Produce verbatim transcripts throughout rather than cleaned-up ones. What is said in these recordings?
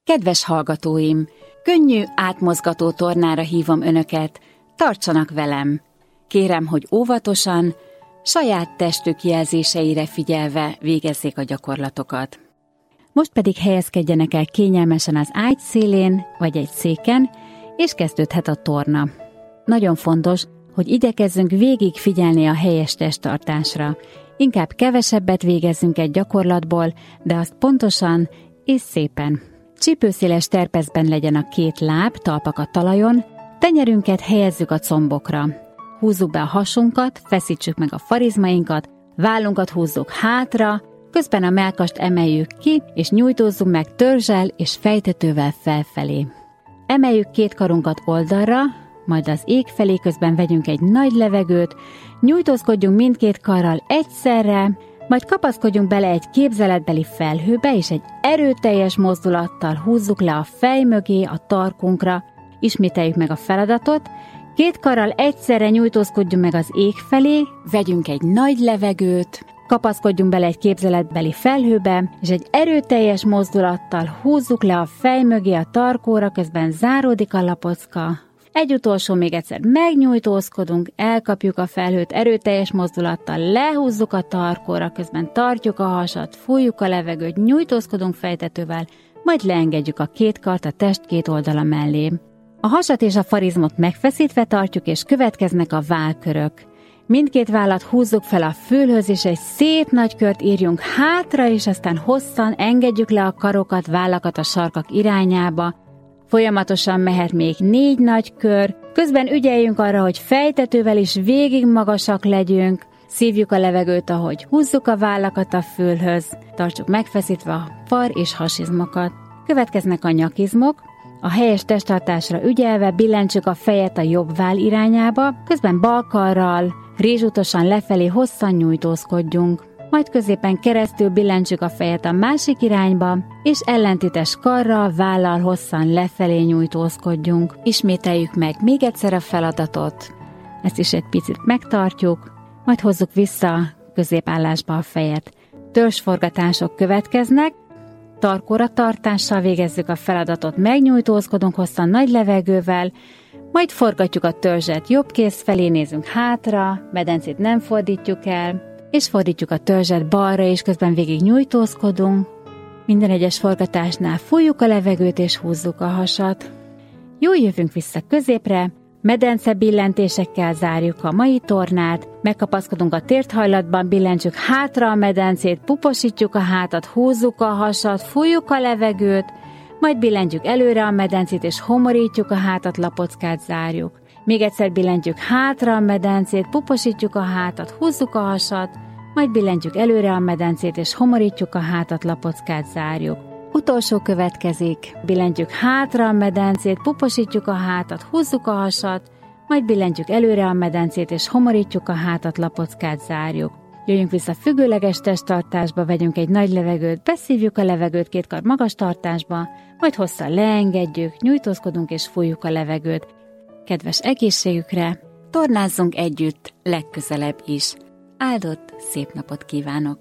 Kedves hallgatóim, könnyű, átmozgató tornára hívom önöket, tartsanak velem. Kérem, hogy óvatosan, saját testük jelzéseire figyelve végezzék a gyakorlatokat. Most pedig helyezkedjenek el kényelmesen az ágy szélén vagy egy széken, és kezdődhet a torna. Nagyon fontos, hogy igyekezzünk végig figyelni a helyes testtartásra. Inkább kevesebbet végezzünk egy gyakorlatból, de azt pontosan és szépen. Csípőszéles terpeszben legyen a két láb, talpak a talajon, tenyerünket helyezzük a combokra. Húzzuk be a hasunkat, feszítsük meg a farizmainkat, vállunkat húzzuk hátra, közben a mellkast emeljük ki, és nyújtózzunk meg törzsel és fejtetővel felfelé. Emeljük két karunkat oldalra, majd az ég felé, közben vegyünk egy nagy levegőt, nyújtózkodjunk mindkét karral egyszerre, majd kapaszkodjunk bele egy képzeletbeli felhőbe, és egy erőteljes mozdulattal húzzuk le a fej mögé, a tarkunkra. Ismételjük meg a feladatot, két karral egyszerre nyújtózkodjunk meg az ég felé, vegyünk egy nagy levegőt, kapaszkodjunk bele egy képzeletbeli felhőbe, és egy erőteljes mozdulattal húzzuk le a fej mögé, a tarkóra, közben záródik a lapocka. Egy utolsó, még egyszer megnyújtózkodunk, elkapjuk a felhőt erőteljes mozdulattal, lehúzzuk a tarkóra, közben tartjuk a hasat, fújjuk a levegőt, nyújtózkodunk fejtetővel, majd leengedjük a két kart a test két oldala mellé. A hasat és a farizmot megfeszítve tartjuk, és következnek a vállkörök. Mindkét vállat húzzuk fel a fülhöz, és egy szép nagy kört írjunk hátra, és aztán hosszan engedjük le a karokat, vállakat a sarkak irányába. Folyamatosan mehet még négy nagy kör, közben ügyeljünk arra, hogy fejtetővel is végig magasak legyünk, szívjuk a levegőt, ahogy húzzuk a vállakat a fülhöz, tartsuk megfeszítve a far és hasizmokat. Következnek a nyakizmok, a helyes testtartásra ügyelve billentsük a fejet a jobb váll irányába, közben bal karral, rézsútosan lefelé hosszan nyújtózkodjunk. Majd középen keresztül billentsük a fejet a másik irányba, és ellentétes karral, vállal hosszan lefelé nyújtózkodjunk. Ismételjük meg még egyszer a feladatot, ezt is egy picit megtartjuk, majd hozzuk vissza középállásba a fejet. Törzsforgatások következnek, tarkóra tartással végezzük a feladatot, megnyújtózkodunk hosszan nagy levegővel, majd forgatjuk a törzset jobb kéz felé, nézünk hátra, medencét nem fordítjuk el, és fordítjuk a törzset balra, és közben végig nyújtózkodunk. Minden egyes forgatásnál fújjuk a levegőt, és húzzuk a hasat. Jól jövünk vissza középre, medence billentésekkel zárjuk a mai tornát, megkapaszkodunk a térthajlatban, billentsük hátra a medencét, puposítjuk a hátat, húzzuk a hasat, fújjuk a levegőt, majd billentjük előre a medencét, és homorítjuk a hátat, lapockát zárjuk. Még egyszer billentjük hátra a medencét, puposítjuk a hátat, húzzuk a hasat, majd billentjük előre a medencét, és homorítjuk a hátat, lapockát zárjuk. Utolsó következik, billentjük hátra a medencét, puposítjuk a hátat, húzzuk a hasat, majd billentjük előre a medencét, és homorítjuk a hátat, lapockát zárjuk. Jöjjünk vissza függőleges testtartásba, vegyünk egy nagy levegőt, beszívjuk a levegőt két kar magas tartásba, majd hosszan leengedjük, nyújtózkodunk és fújjuk a levegőt. Kedves egészségükre, tornázzunk együtt legközelebb is. Áldott, szép napot kívánok!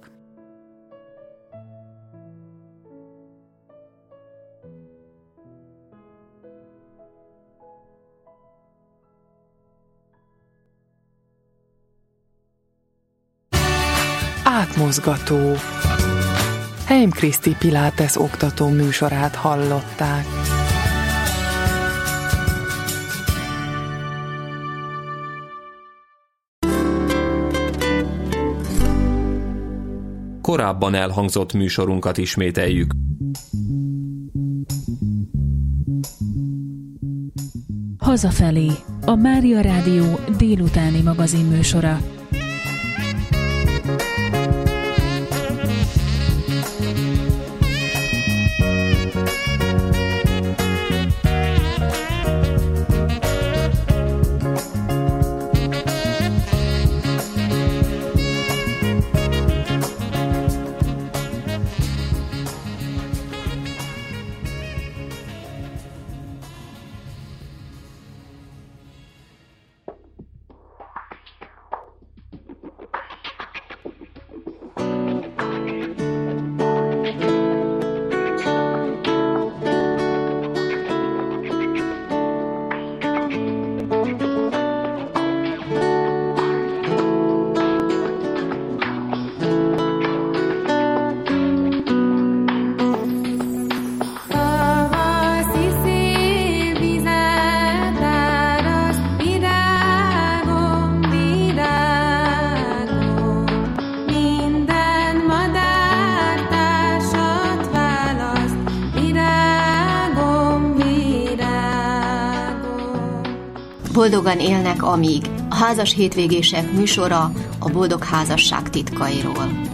Átmozgató. Heim Kriszti Pilates oktató műsorát hallották. Korábban elhangzott műsorunkat ismételjük. Hazafelé, a Mária Rádió délutáni magazinműsora. Boldogan élnek amíg. A házas hétvégések műsora a boldog házasság titkairól.